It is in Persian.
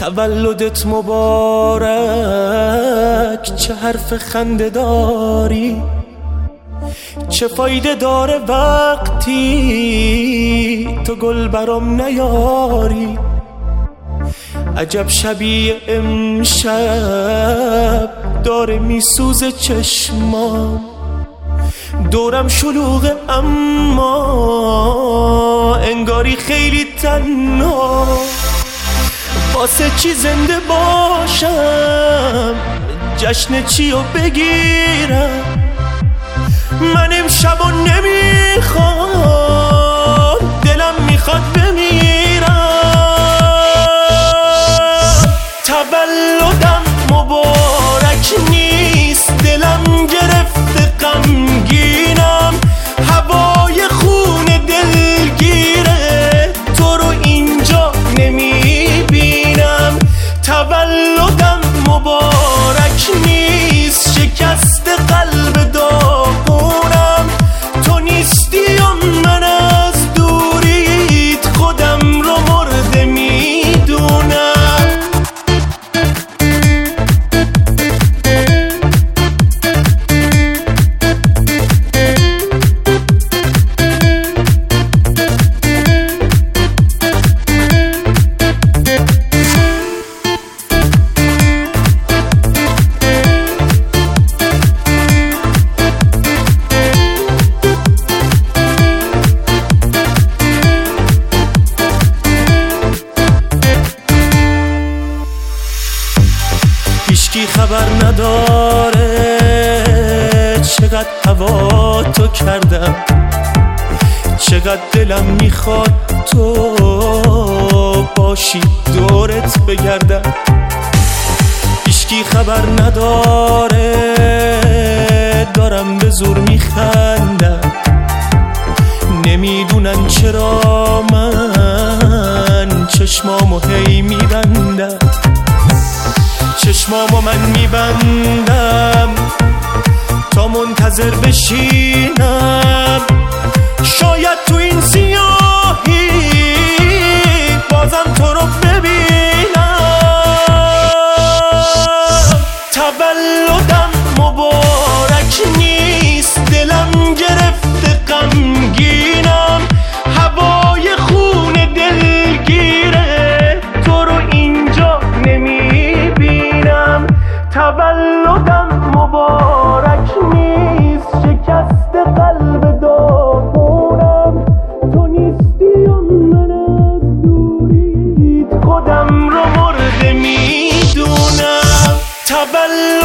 تولدت مبارک، چه حرف خنده داری، چه فایده داره وقتی تو گل برام نیاری. عجب شبیه امشب داره میسوزه چشمام، دورم شلوغه اما انگاری خیلی تنها. واسه چی زنده باشم، جشن چی رو بگیرم، من امشبو نمیخوام، دلم میخواد بمیرم. تولدم مبارک نیست، دلم گرفته غمگینم، هوای خون دلگیره، تو رو اینجا نمیبینم. تولدم مبارک نیست، شکست قلب داغونم، تو نیستی و من از دوریت خودم رو مرده میدونم. هیچکی خبر نداره چقدر هوا تو کردم، چقدر دلم میخواد تو باشی دورت بگردم. هیچکی خبر نداره دارم به زور میخندم، نمیدونن چرا من چشمامو هی میبندم. چشمامو من میبندم تا منتظر بشینم، شاید تو این سیاهی بازم تو رو ببینم. تولدم مبارک نیست، دلم گرفته غمگینم، هوای خون دلگیره، تو رو اینجا نمیبینم. تولدم مبارک نیست، شکست قلب داغونم، تو نیستی و من از دوریت خودم رو مرده میدونم.